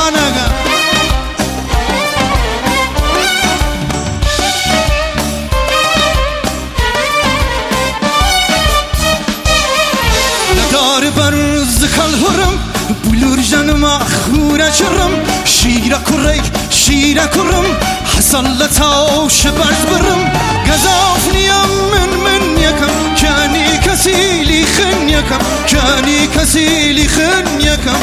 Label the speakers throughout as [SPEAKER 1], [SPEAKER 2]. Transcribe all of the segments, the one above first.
[SPEAKER 1] نگم نداره برز کلهرم بلور جنم خورا چرم شیره کرم حسن لتاوش برد برم گذاف نیم من یکم کنی کسی لی خن یکم کنی کسی لی خن یکم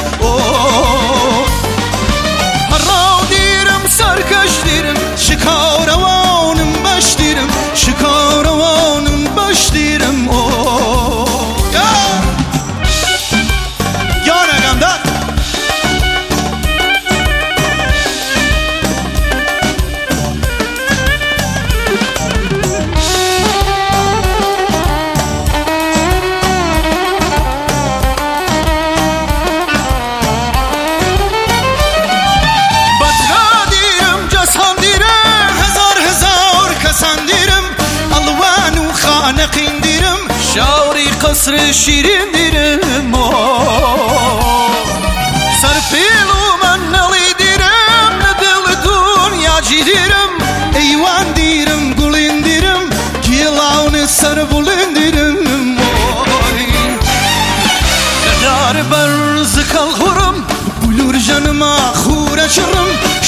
[SPEAKER 1] هر را دیرم سرکش دیرم شکاروانم باش دیرم شکاروانم باش دیرم یا نگم داد نقیندیرم شاوری قصر شیرین دیرم سرپیلو من نلی دیرم ندل دنیا جی دیرم ایوان دیرم گلین دیرم گیلاون سر بلین دیرم ندار برز کلهرم بلور جنم خورا چرم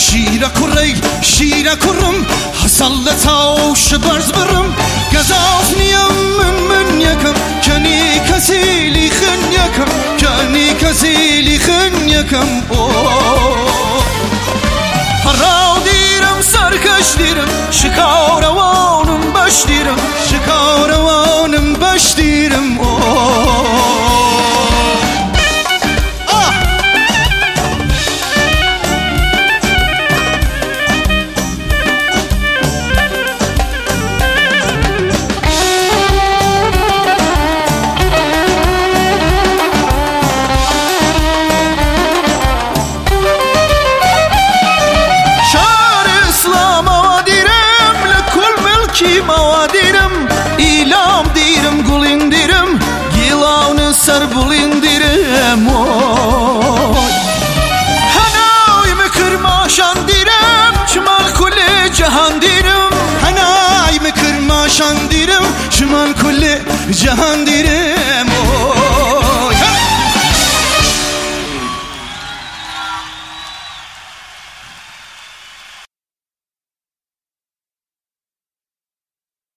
[SPEAKER 1] شیره کرم حسن لتاوش برز برم گذاف نیم من یکم کنی کسی لی خن یکم کنی کسی لی خن یکم هر را دیرم سرکش دیرم شکاروانم باش دیرم شکاروانم باش دیرم موادیرم ایلام دیرم گلین دیرم گیلاون سر بلین دیرم هنای مکرماشان دیرم شمال کل جهان دیرم هنای مکرماشان دیرم شمال کل جهان دیرم